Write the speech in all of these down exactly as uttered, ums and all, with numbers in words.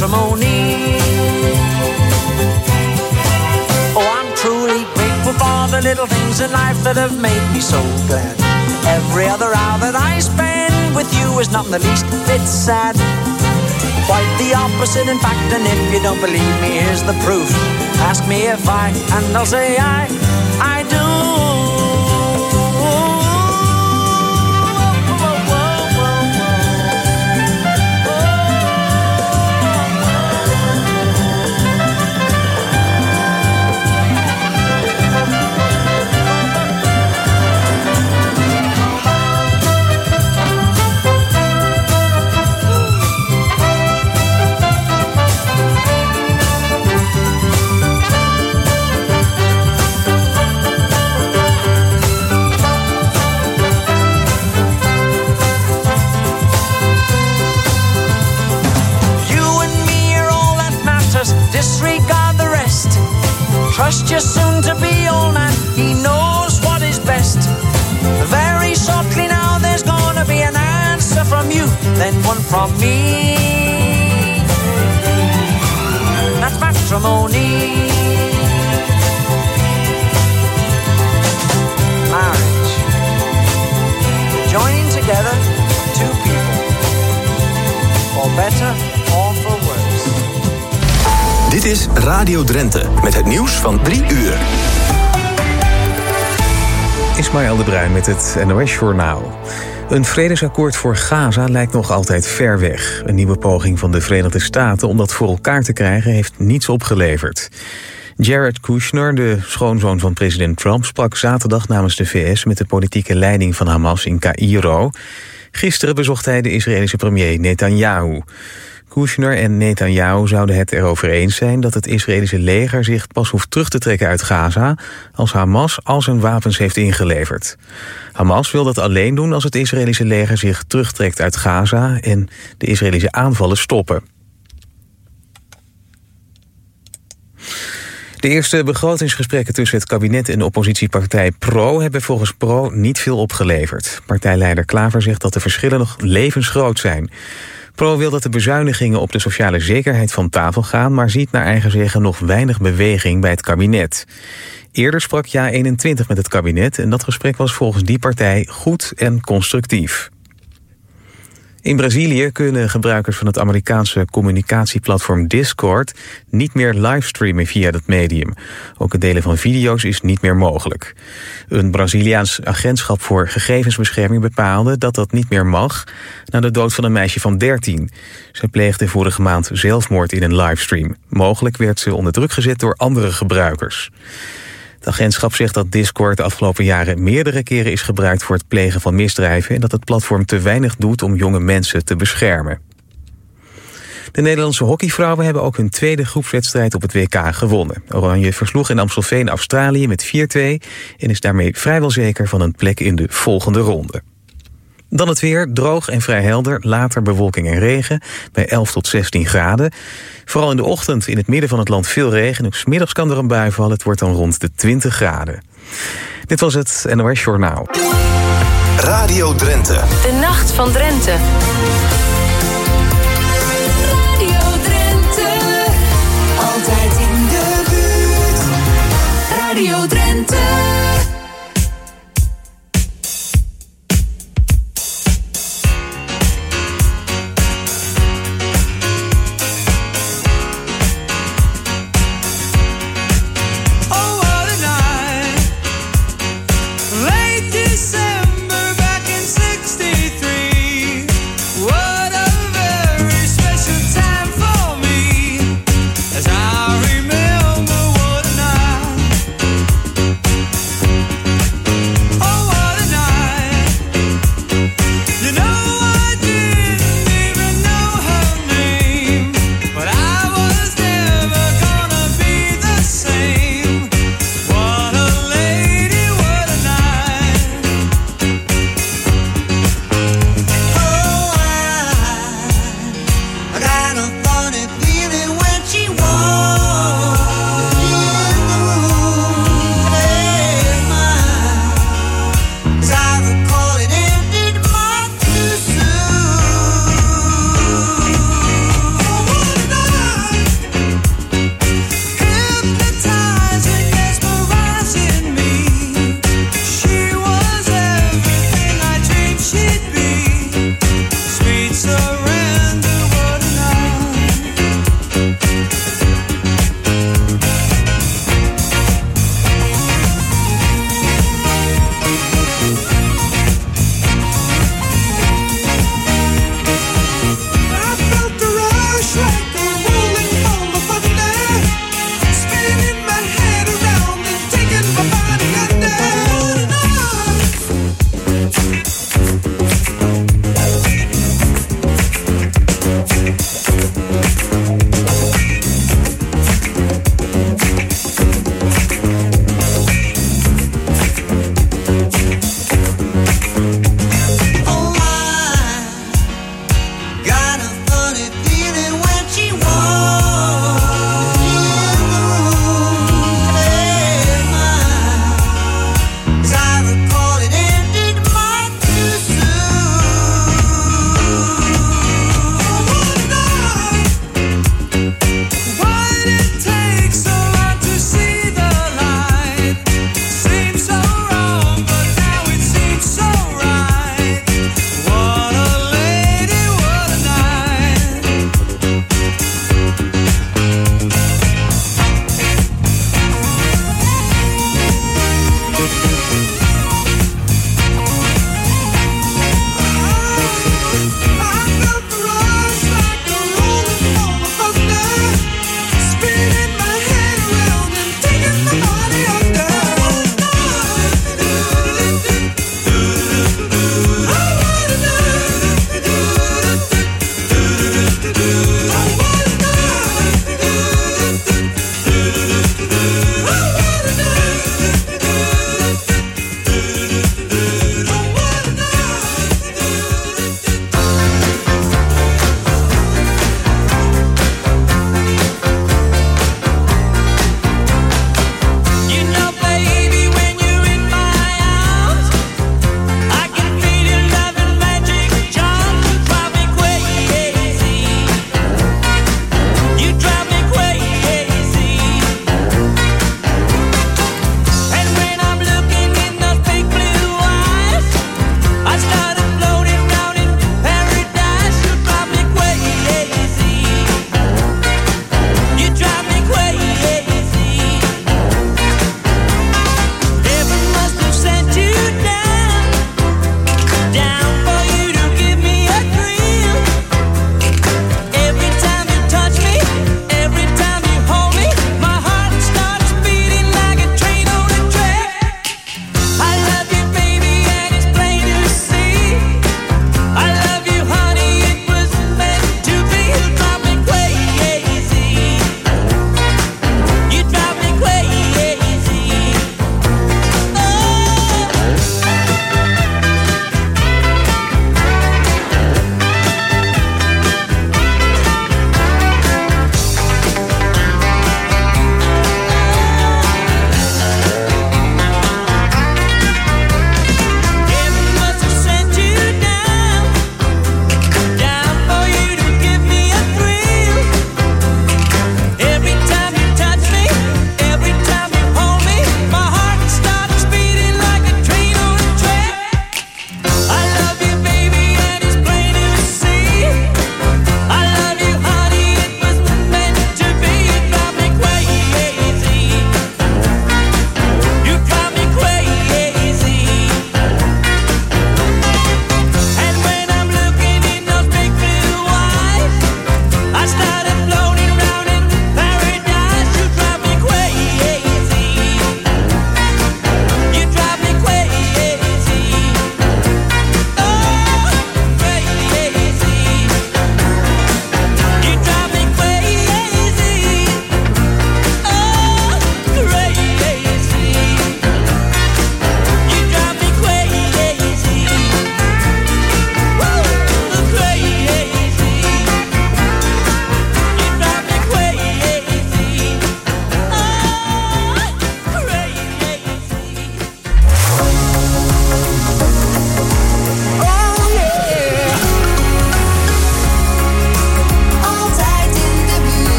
matrimony. Oh, I'm truly grateful for the little things in life that have made me so glad. Every other hour that I spend with you is not in the least bit sad. Quite the opposite, in fact, and if you don't believe me, here's the proof. Ask me if I, and I'll say I, I do. Disregard the rest. Trust your soon-to-be old man. He knows what is best. Very shortly now there's gonna be an answer from you, then one from me. That's matrimony. Marriage. Joining together two people. For better or for worse. Dit is Radio Drenthe met het nieuws van drie uur. Ismaël de Bruin met het N O S-journaal. Een vredesakkoord voor Gaza lijkt nog altijd ver weg. Een nieuwe poging van de Verenigde Staten om dat voor elkaar te krijgen heeft niets opgeleverd. Jared Kushner, de schoonzoon van president Trump, sprak zaterdag namens de V S met de politieke leiding van Hamas in Caïro. Gisteren bezocht hij de Israëlische premier Netanyahu. Kushner en Netanyahu zouden het erover eens zijn dat het Israëlische leger zich pas hoeft terug te trekken uit Gaza als Hamas al zijn wapens heeft ingeleverd. Hamas wil dat alleen doen als het Israëlische leger zich terugtrekt uit Gaza en de Israëlische aanvallen stoppen. De eerste begrotingsgesprekken tussen het kabinet en de oppositiepartij PRO hebben volgens PRO niet veel opgeleverd. Partijleider Klaver zegt dat de verschillen nog levensgroot zijn. PRO wil dat de bezuinigingen op de sociale zekerheid van tafel gaan, maar ziet naar eigen zeggen nog weinig beweging bij het kabinet. Eerder sprak Ja eenentwintig met het kabinet en dat gesprek was volgens die partij goed en constructief. In Brazilië kunnen gebruikers van het Amerikaanse communicatieplatform Discord niet meer livestreamen via dat medium. Ook het delen van video's is niet meer mogelijk. Een Braziliaans agentschap voor gegevensbescherming bepaalde dat dat niet meer mag na de dood van een meisje van dertien. Ze pleegde vorige maand zelfmoord in een livestream. Mogelijk werd ze onder druk gezet door andere gebruikers. Het agentschap zegt dat Discord de afgelopen jaren meerdere keren is gebruikt voor het plegen van misdrijven en dat het platform te weinig doet om jonge mensen te beschermen. De Nederlandse hockeyvrouwen hebben ook hun tweede groepswedstrijd op het W K gewonnen. Oranje versloeg in Amstelveen Australië met vier twee en is daarmee vrijwel zeker van een plek in de volgende ronde. Dan het weer, droog en vrij helder, later bewolking en regen bij elf tot zestien graden. Vooral in de ochtend in het midden van het land veel regen. Ook 's middags kan er een bui vallen, het wordt dan rond de twintig graden. Dit was het N O S-journaal. Radio Drenthe. De Nacht van Drenthe. Radio Drenthe. Altijd in de buurt. Radio Drenthe. December back in sixty-three. Whoa. surrender what I felt a rush like a rolling ball of thunder, spinning my head around and taking my body under.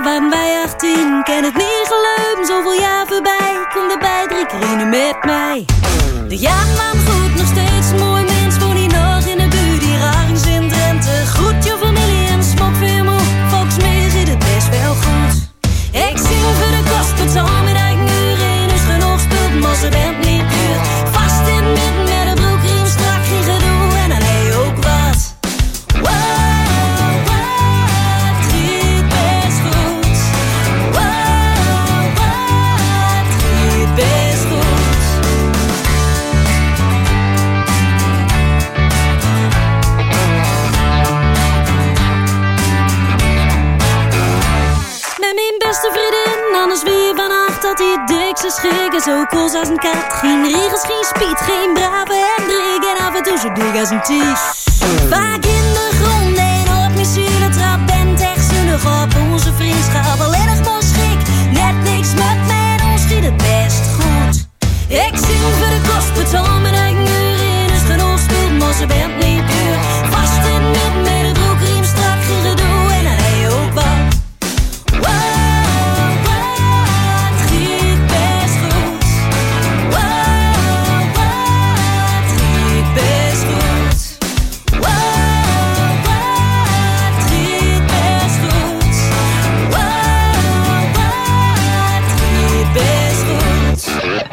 waren wij achttien. Ken het niet geloven, zoveel jaar voorbij. Kom erbij, drie keer in met mij. De jaren waren goed, nog steeds een mooi mens. Woon hier nog in de buurt, die Rarings in Drenthe. Groet je familie en smok veel moe. Volgens mij zit het best wel goed. Ik zing voor de kost, betaal met eigen uren. Is genoeg spult, maar ze bent niet duur. Vast in het midden met een broekriem, strak geen gedoe. En dan heb je ook wat. Wow, wat giet best goed. Wow, wat giet best goed. Met mijn beste vriendin, anders wie vannacht dat hij het dikste schrikken. Zo koels als een kat, geen regels, geen speed, geen brave Hendrik. En af en toe zo dik als een ties. Vaak in de grond en op mijn zielentrap. Bent echt zinnig op onze vriendschap. Alleen nog maar schrik, net niks met mij en ons schiet het best goed. Ik zing voor de kost, betaal mijn eigen uren. Is genoeg speelt, maar ze bent niet duur. Vast in het midden met de broekriem, strak geen gedoe. En dan heb je ook wat. Wow, wat giet best goed. Wow, wat giet best goed. Wow, wat giet best goed. Wow, wat giet best goed.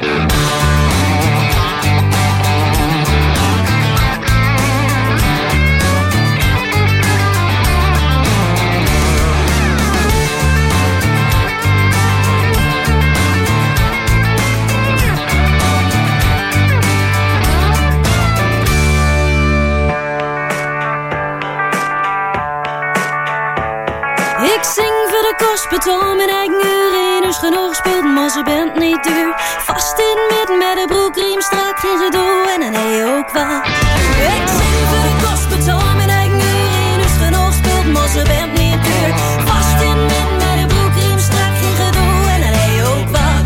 Ik zing voor de kost, betaal mijn eigen uren. Dus genoeg gespeeld, maar ze bent niet duur. Vast in het midden met de broekriem, strak geen gedoe. En dan heb je ook wat. Ik zing voor de kost, betaal mijn eigen uren. Dus genoeg gespeeld, maar ze bent niet duur. Vast in het midden met de broekriem, strak geen gedoe. En dan heb je ook wat.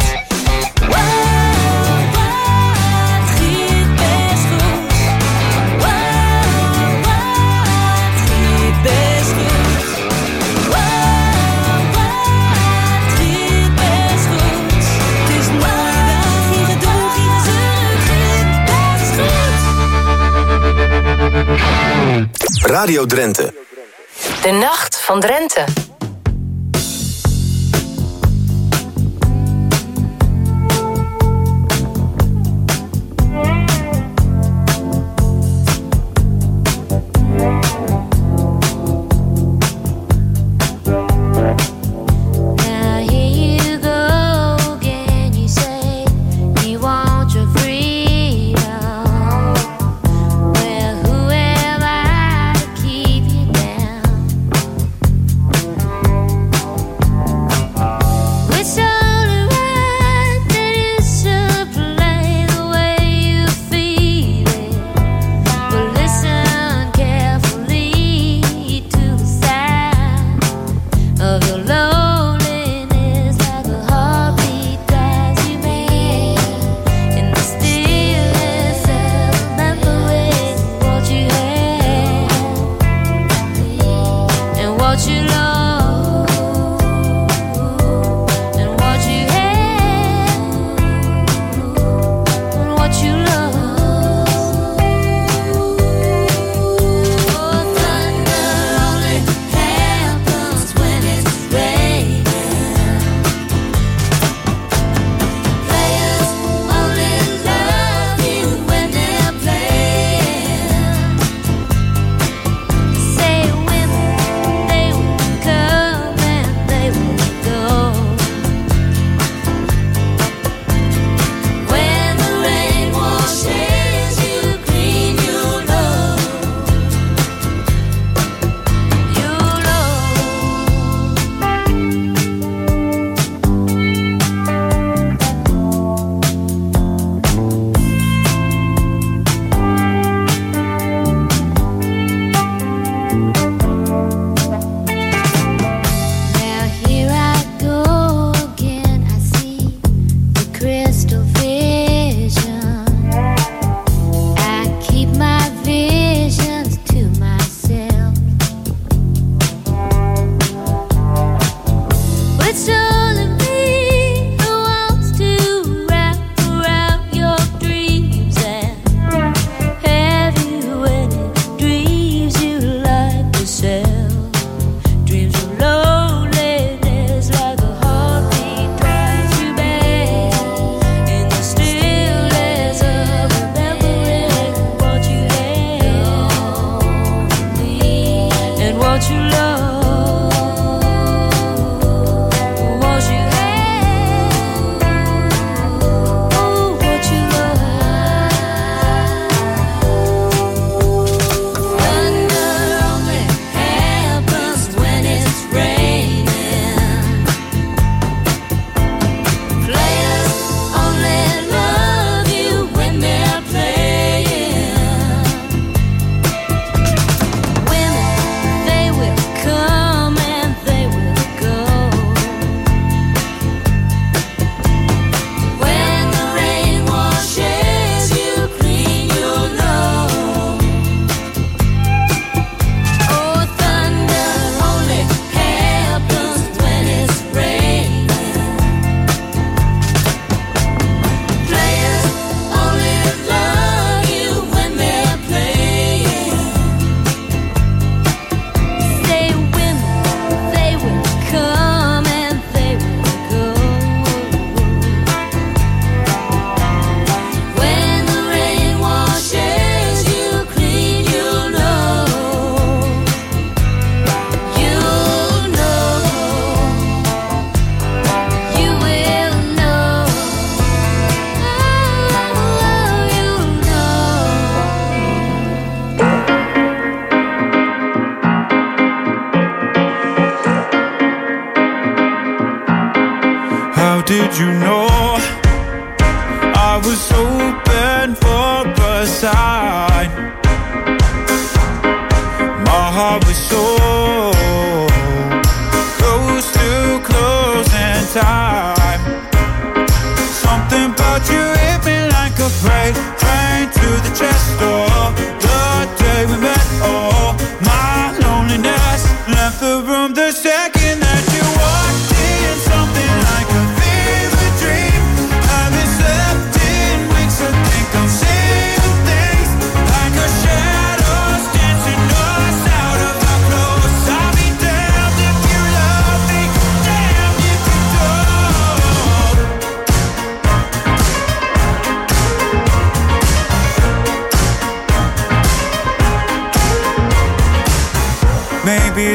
Wow, wat giet best goed. Wow, wat giet best goed. Wow, wat giet best goed. Het is een mooie dag, geen gedoe, geen gezeur, giet best goed. Radio Drenthe. De Nacht van Drenthe. Now here you go again. You say you want your freedom. Well, who am I to keep you down? It's only right that you should play the way you feel it. But listen carefully to the sound of your loneliness, like a heartbeat drives you mad. In the stillness of remembering what you had and what you lost and what you had and what you lost. Oh, thunder only happens when it's raining. Players only love you when they're playing. Say when they will come and they will go. When the rain washes you clean, you know, you know. Now here I go again. I see the crystal vision. I keep my visions to myself.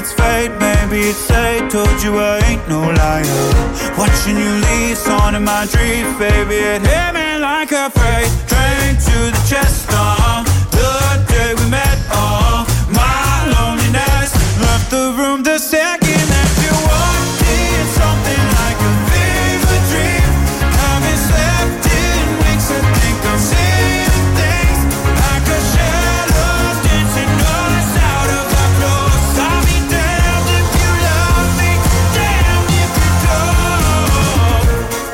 it's fate, maybe it's fate. Told you I ain't no liar. Watching you leave, on in my dreams, baby, it hit me like a freight train to the chest. Uh, the day we met, uh, my loneliness left the room the second that you walked in. Something like a fever dream. Haven't slept in weeks. I think I'm seeing things like a shadow dancing us out of our clothes. I'll be damned if you love me, damned if you don't.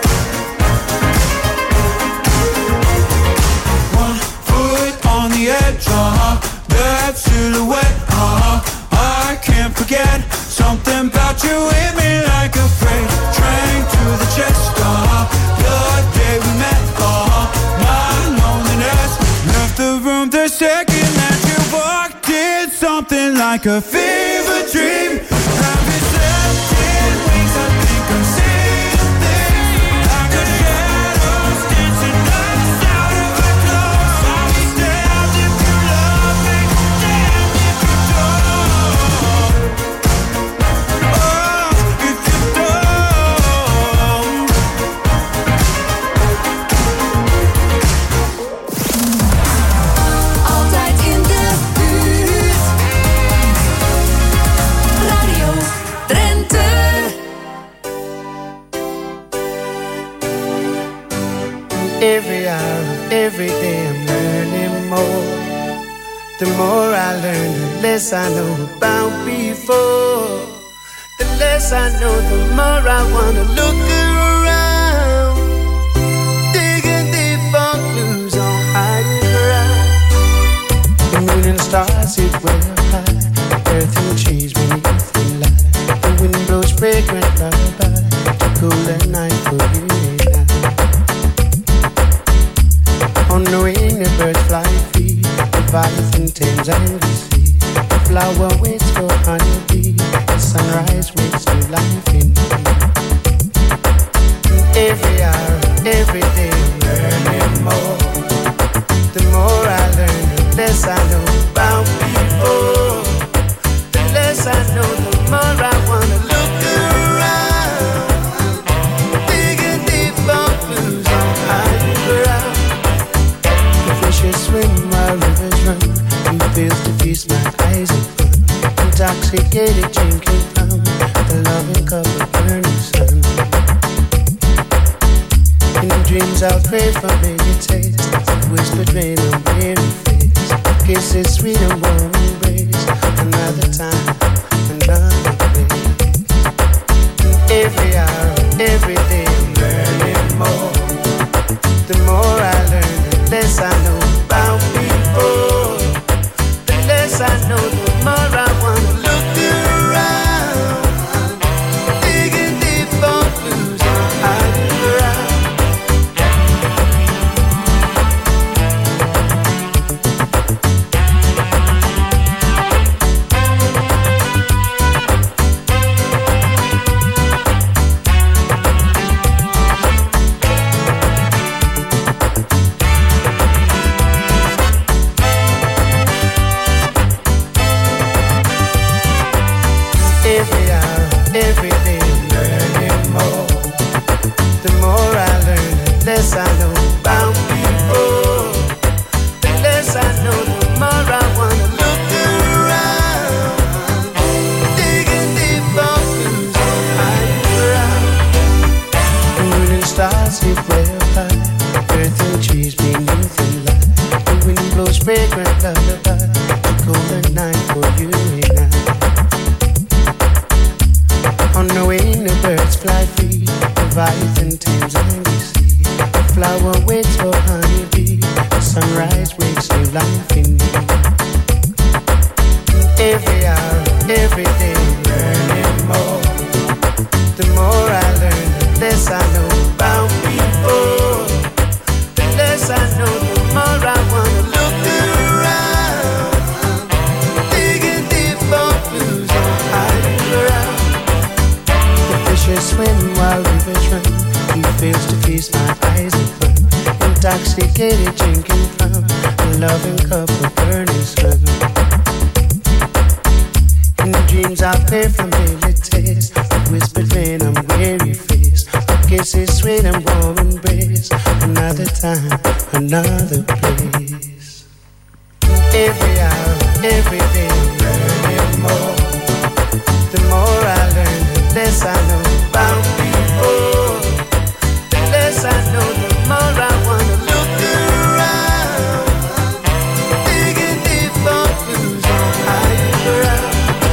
One foot on the edge, uh-huh. That silhouette, uh-huh. I can't forget something about you hit me like a freight train to the chest, uh-huh. The day we met, uh-huh. My loneliness left the room the second that you walked in. Something like a fever dream. Haven't slept in weeks. I think I'm seeing things like a shadows dancing us out of our clothes. I'll be damned if you love me, damned if you don't. Oh, if you don't. Altijd in de buurt. Radio Drenthe. Every hour, every day I'm learning more. The more I learn, the less I know about before. The less I know, the more I wanna look around. Digging deep for clues on higher ground. The moon and stars sit way up high. Earth and trees beneath the light. The wind blows fragrant lullaby. The cooler night for you and I. On the wing, the birds fly free. The Leviathan tames and the sea. The flower waits for honeybee. The sunrise wakes new life in me. Every hour, every day, I'm learning more. The more I learn, the less I know about people. The less I know, the more I wanna look around. Digging deep for clues on higher ground. The fishes swim while rivers run. Who feels to feast my eyes in fun? Intoxicated drinking from the loving cup of burning sun. In dreams I'll crave familiar taste. Whispered rain on weary face. Kisses sweet and warm embrace. Another time, another place. Every hour, every day I'm learning more. The more I learn, the less I know about people. The less I know, the more I wanna look around. Digging deep for clues on higher ground. Every hour, every day I'm learning more. The more I learn, the less I know about people. The less I know, the more I wanna look around. Digging deep for clues on higher ground. The moon and stars sit way up high. Earth and trees beneath the light. The wind blows fragrant lullaby. The golden night for you and I. On the wing, the birds fly free. Leviathan tames and we see. The flower waits for honeybee. The sunrise wakes new life in me. Every hour, every day, I'm learning more. The more I learn, the less I know about people. The less I know, the more I wanna look around. Digging deep for clues on higher ground. Fishes swim while rivers run. He fails to feast my eyes in fun. Intoxicated drinking from a loving cup of burning sun. In the dream Dreams I play familiar taste. Whispered rain, I'm weary face. Kisses, sweet and warm embrace. Another time, another place. Every hour, every day, learning more. The more I learn, the less I know about people. The less I know, the more I wanna look around. Digging deep for clues on higher ground.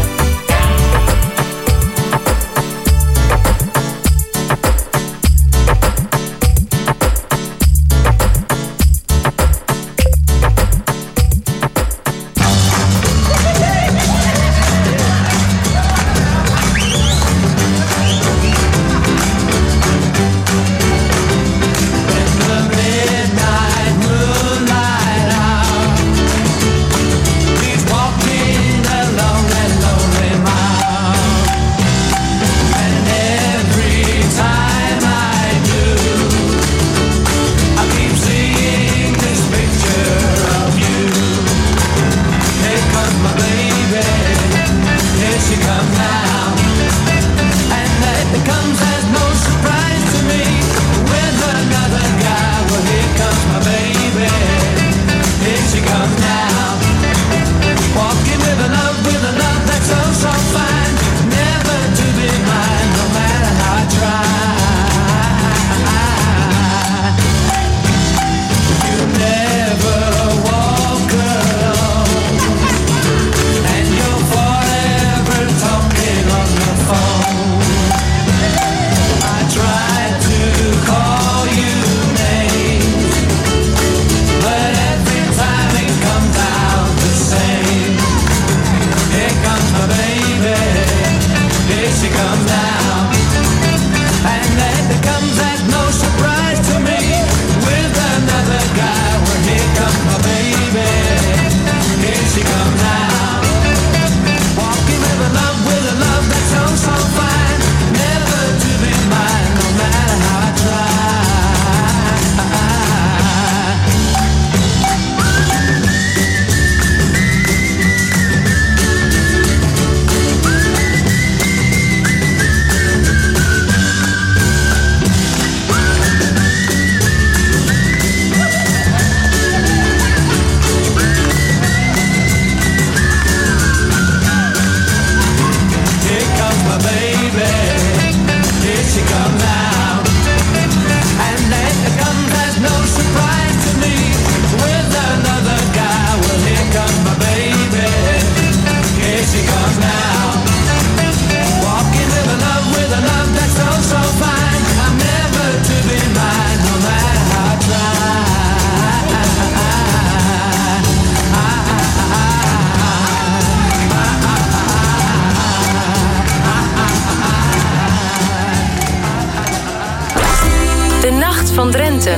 van Drenthe.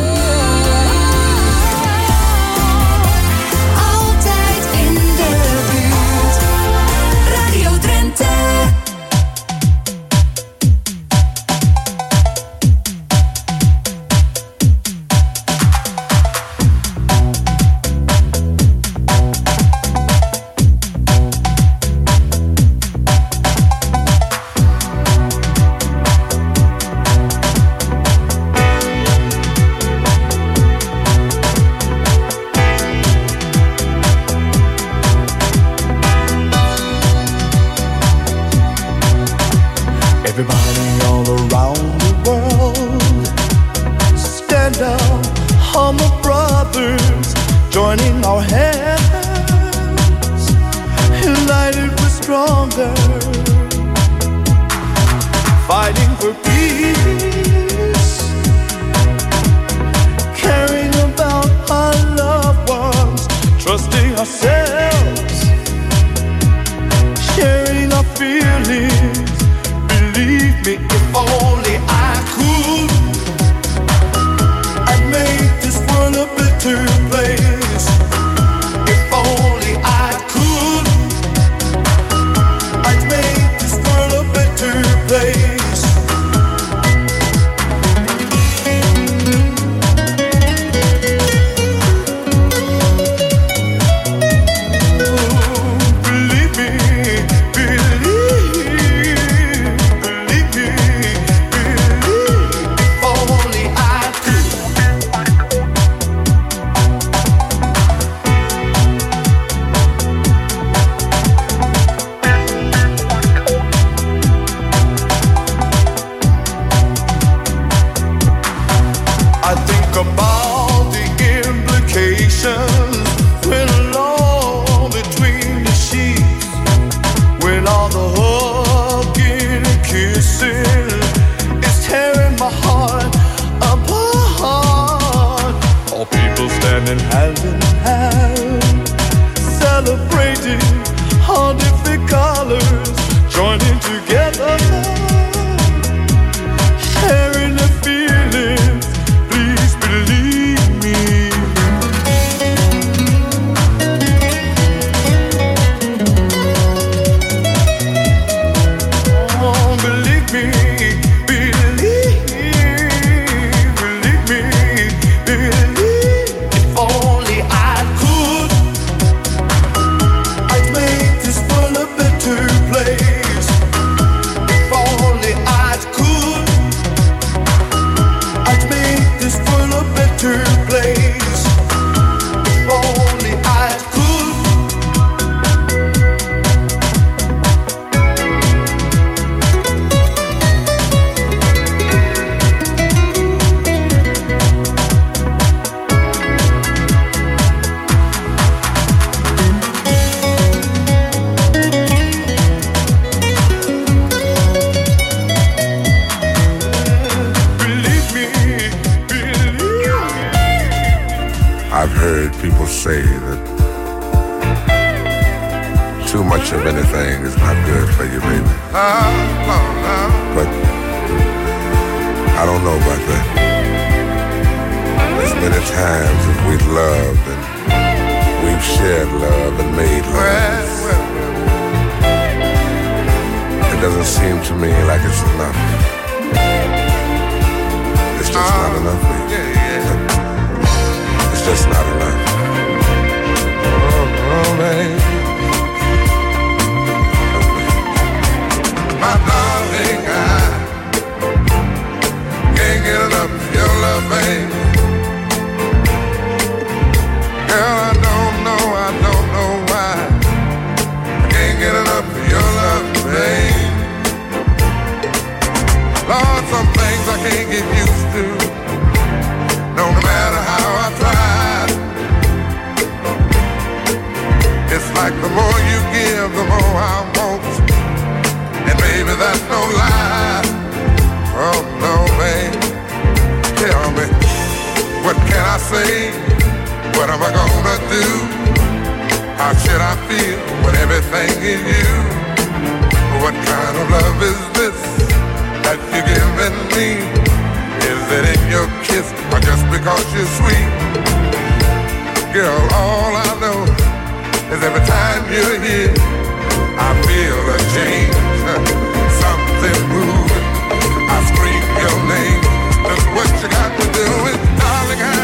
Altijd in de buurt. Radio Drenthe. Everybody all around the world, stand up, humble brothers, joining our hands, united we're stronger, fighting for peace, caring about our loved ones, trusting ourselves, sharing our feelings. Believe me, if only I could, I'd make this world a better place. If only I could, I'd make this world a better place. Ooh, believe me, believe me. about the implications when alone between the sheets, when all the hugging and kissing is tearing my heart apart. All people standing hand in hand, celebrating all different colors, joining together, sharing the feelings. Please believe me. Oh, believe me, believe, believe me, believe. If only I could, I'd make this world a better place. If only I could, I'd make this world a better place. If only I could. Believe me, believe. I've heard people say that too much of anything is not good for you, baby. But I don't know about that. As many times as we've loved and we've shared love and made love, it doesn't seem to me like it's enough. It's just not enough, baby. It's just not enough. Oh, oh, baby. My darling, I can't get enough of your love, baby. Girl, I don't know, I don't know why I can't get enough of your love, baby. Lord, some things I can't get used to, no matter how I try. It's like the more you give, the more I want. And baby, that's no lie. Oh no, babe. Tell me, what can I say? What am I gonna do? How should I feel when everything is you? What kind of love is this that you're giving me? Is it in your kiss or just because you're sweet? Girl, all I know is every time you're here, I feel a change, something moving. I scream your name. That's what you got to do. And darling, I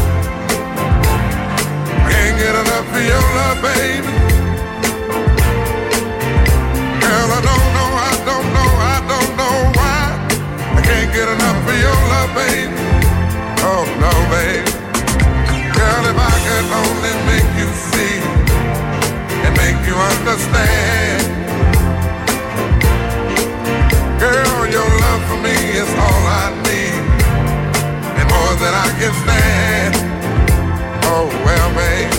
can't get enough of your love, baby. Girl, I don't know, I don't know, I don't know why I can't get enough of your love, baby. Oh no, baby. Girl, if I could only make you see and make you understand. Girl, your love for me is all I need, and more than I can stand. Oh, well, babe,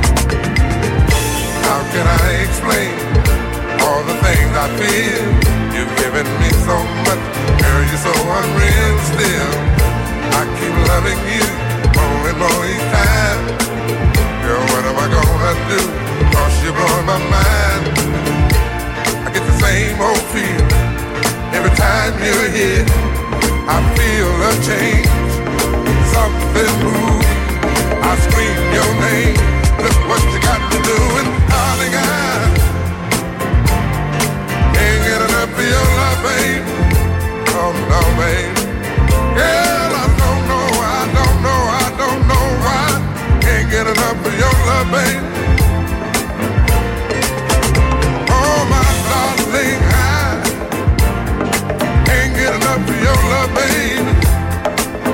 how can I explain all the things I feel? You've given me so much, girl, you're so unreal still. I keep loving you more and more each time. Girl, what am I gonna do? Cause you're blowing my mind. I get the same old feel every time you're here. I feel a change, something moves. I scream your name. Look what you got to do, and darling, I can't get enough of your love, babe. Oh no, babe. Girl, I don't know, I don't know, I don't know why. Can't get enough of your love, babe. Oh my darling, I can't get enough of your love, babe.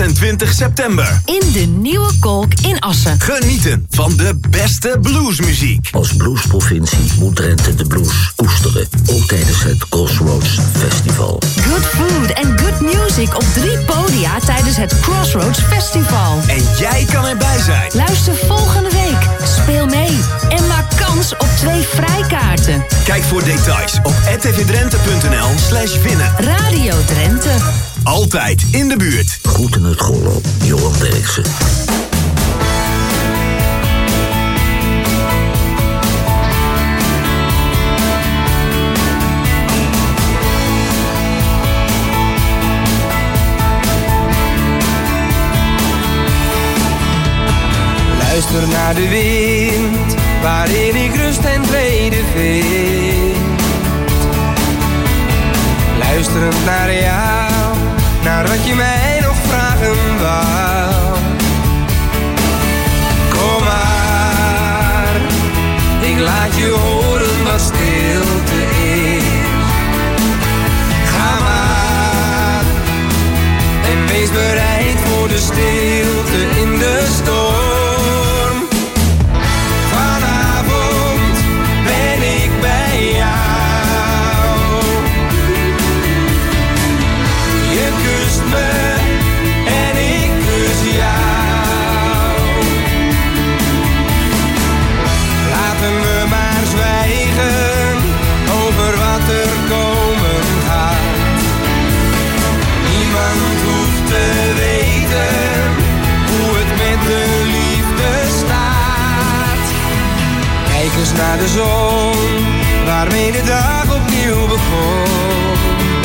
zesentwintig september. In de Nieuwe Kolk in Assen. Genieten van de beste bluesmuziek. Als bluesprovincie moet Drenthe de blues koesteren. Ook tijdens het Crossroads Festival. Good food en good music op drie podia tijdens het Crossroads Festival. En jij kan erbij zijn. Luister volgende week. Speel mee. En maak kans op twee vrijkaarten. Kijk voor details op r t v drenthe punt n l slash winnen. Radio Drenthe. Altijd in de buurt. Groeten uit Gollo, Johan Derksen. Luister naar de wind, waarin ik rust en vrede vind. Luisterend naar jou, naar wat je mij nog vragen wou. Kom maar, ik laat je horen wat stilte is. Ga maar, en wees bereid voor de stilte in de storm. Vanavond ben ik bij jou. Je kust me en ik kus jou. Laten we maar zwijgen over wat er komen gaat. Niemand hoeft te weten hoe het met de liefde staat. Kijk eens naar de zon, waarmee de dag opnieuw begon.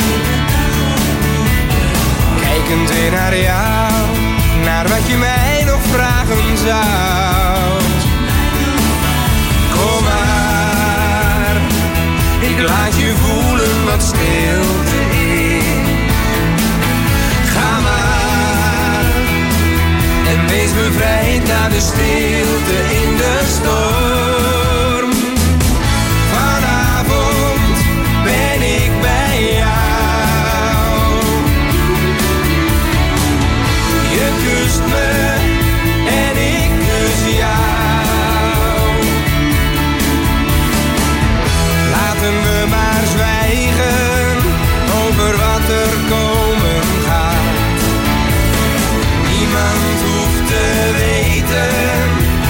Kijkend weer naar jou, naar wat je mij nog vragen zou. Kom maar, ik laat je voelen wat stilte is. Ga maar, en wees bevrijd naar de stilte in de storm. Vanavond ben ik bij jou. Je kust me en ik kus jou. Laten we maar zwijgen over wat er komen gaat. Niemand hoeft te weten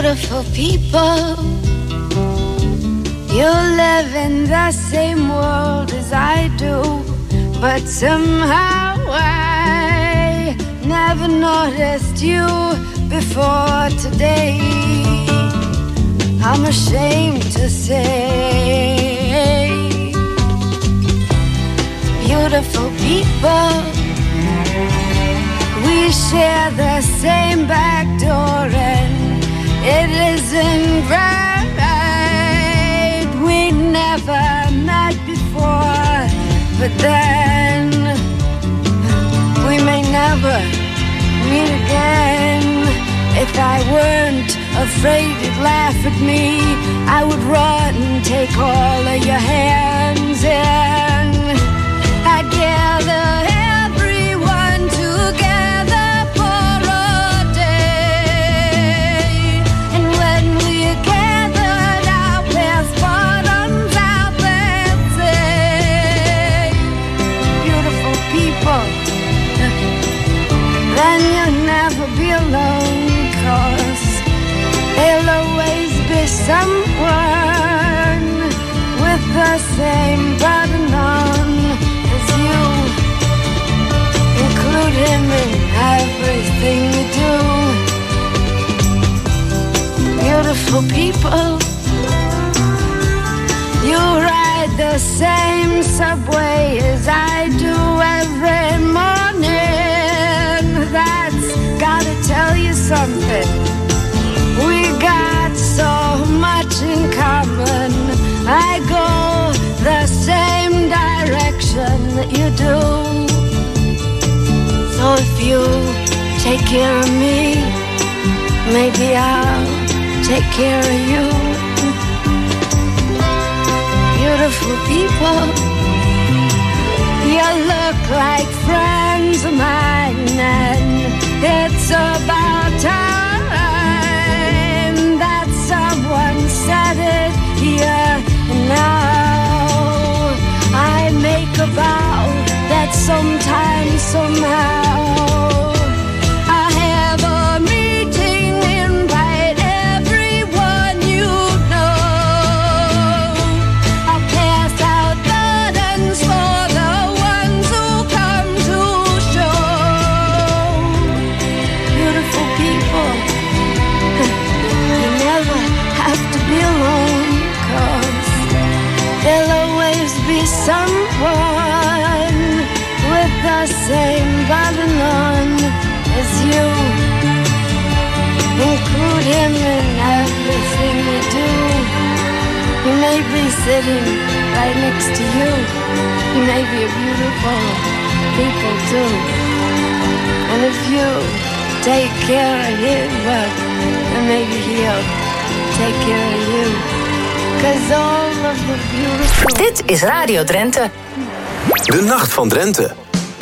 beautiful people. You live in the same world as I do, but somehow I never noticed you before today. I'm ashamed to say, beautiful people, we share the same back door and it isn't right. We never met before, but then we may never meet again. If I weren't afraid you'd laugh at me, I would run and take all of your hands and I'd gather everyone together for a day. And when we're gathered, I'll pass buttons out that say, beautiful people, then you'll never be alone. Cause there'll always be someone with the same button on as you. Include him in everything you do. Beautiful people, you ride the same subway as I do every morning. That's gotta tell you something. We got so much in common. I go the same direction that you do. So if you take care of me, maybe I'll take care of you. Beautiful people, you look like friends of mine, and it's about time that someone said it here and now. I make a vow that sometime, somehow, I have a meeting, invite everyone you know. I'll pass out buttons for the ones who come to show. Beautiful people, you never have to be alone, cause there'll always be someone with the same button on as you. Include him in everything you do. He may be sitting right next to you. He may be a beautiful people too. And if you take care of him, well, then maybe he'll take care of you. Cause all of the beautiful... Dit is Radio Drenthe. De Nacht van Drenthe.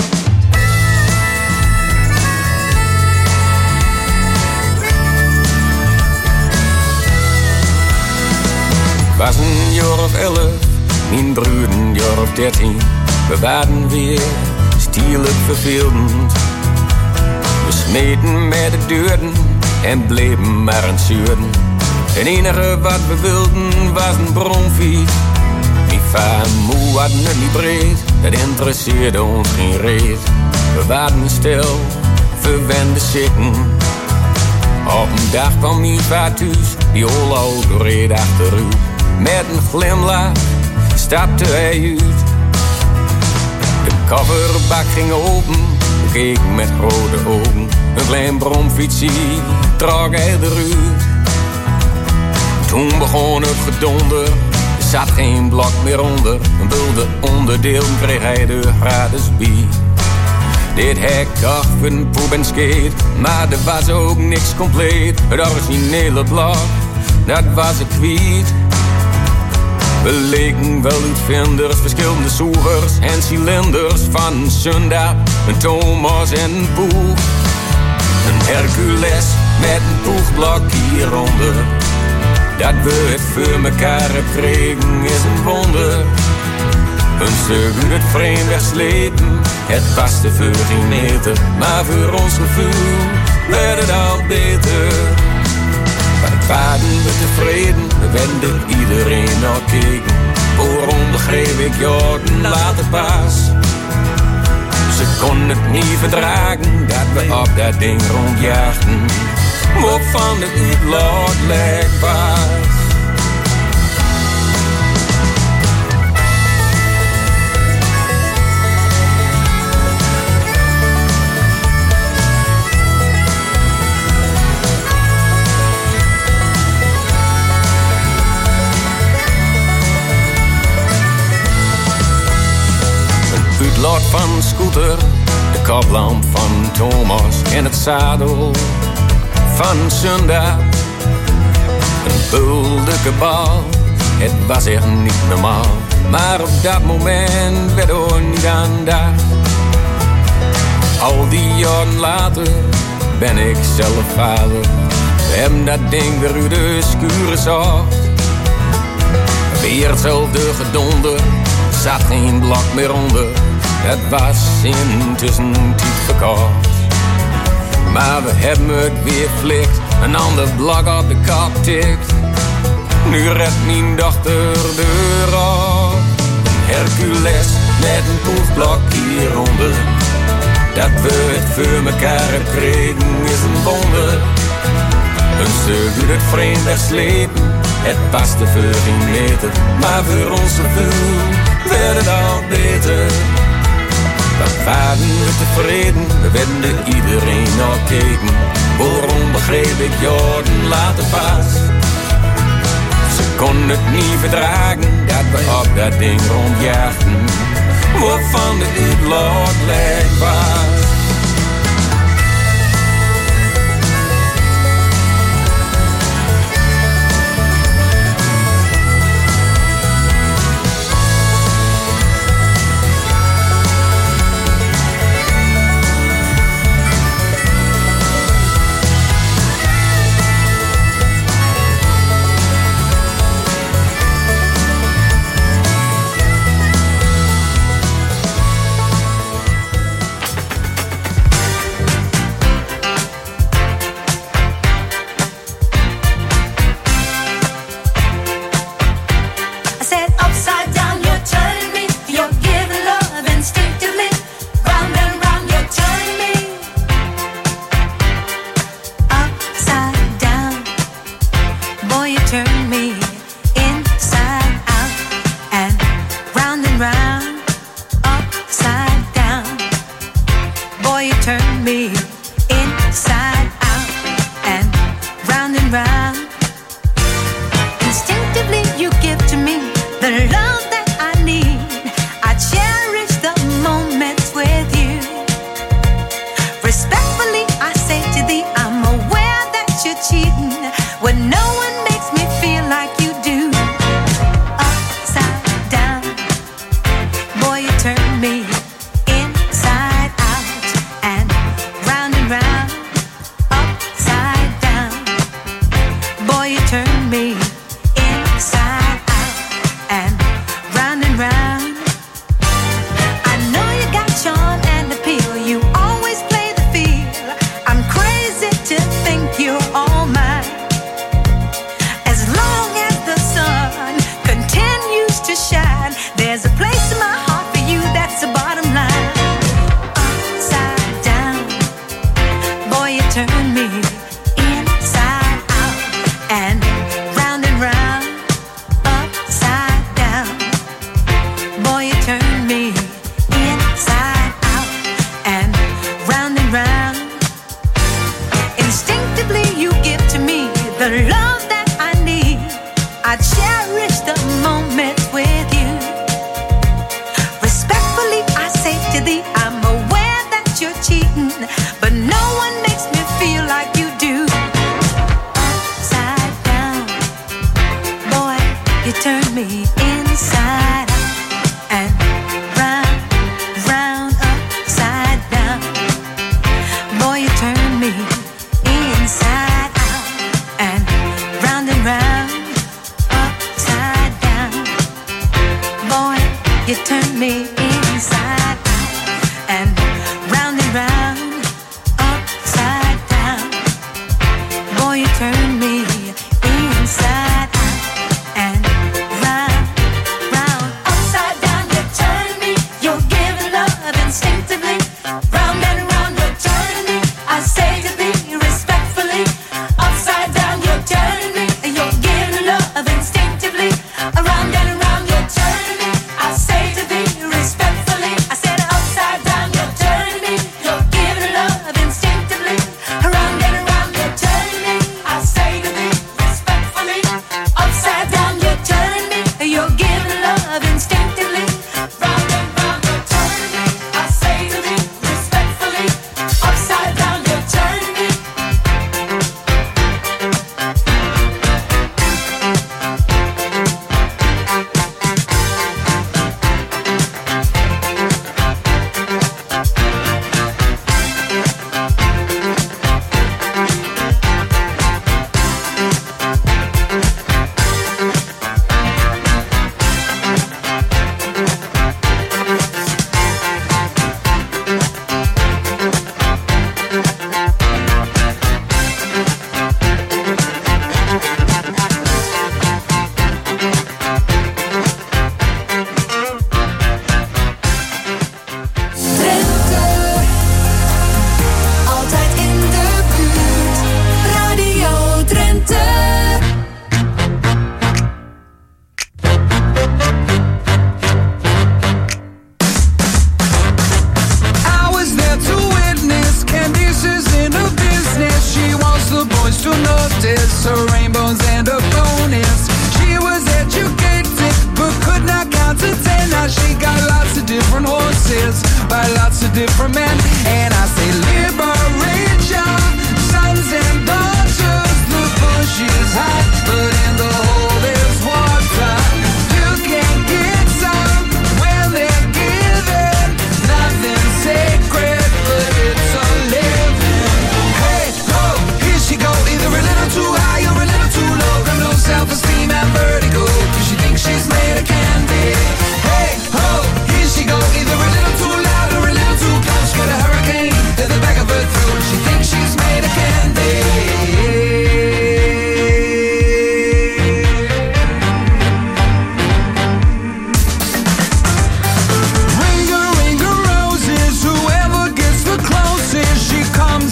Was een jaar of elf, mijn broer een jaar of dertien. We waren weer stierlijk vervelend. We smeten met de deuren en bleven maar aan het zeuren. Het enige wat we wilden was een bromfiets. Mijn vader en moe hadden het niet breed, dat interesseerde ons geen reet. We waren stil, verwende sikken. Op een dag kwam mijn vader thuis, die oude auto reed achteruit. Met een glimlach stapte hij uit. De kofferbak ging open, we keken met grote ogen. Een klein bromfietsie trok hij eruit. Toen begon het gedonder, er zat geen blok meer onder. Een wilde onderdeel kreeg hij er gratis bij. Dit hek kocht voor een poep en skate, maar er was ook niks compleet. Het originele blok, dat was het kwijt. We leken wel uitvinders, verschillende zoegers en cilinders. Van een Sundap, een Thomas en een Boeg. Een Hercules met een poegblok hieronder. Dat we het voor mekaar hebben gekregen is een wonder. Een stuk uit het frame wegslepen, het paste voor geen meter. Maar voor ons gevoel werd het al beter. Maar het waren we tevreden, we wenden iedereen nog keken. Waarom begreep ik jaren later pas? Ze kon het niet verdragen dat we op dat ding rondjaagden. Waarvan het uitlaat lek was. Uitlaat van Scooter, de koplamp van Thomas en het zadel van Sunda. Een buldige bal, het was echt niet normaal. Maar op dat moment werd er niet aan dacht. Al die jaren later ben ik zelf vader. We hebben dat ding weer uit de schuur gezocht. Weer hetzelfde gedonder, zat geen blok meer onder. Het was intussen tijd verkocht. Maar we hebben het weer flikt, een ander blok op de kop tikt. Nu redt mijn dochter de rol. Een Hercules met een proefblok hieronder. Dat we het voor mekaar hebben gekregen is een wonder. Een stuk uit het vreemd wegslepen, het paste voor geen meter. Maar voor ons gevoel werd het al beter. We waren we tevreden, we wenden iedereen nog keken. Waarom begreep ik jaren later pas? Ze kon het niet verdragen dat we op dat ding rondjaagden. Waarvan het uitlaat lek was.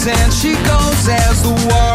and she goes as the water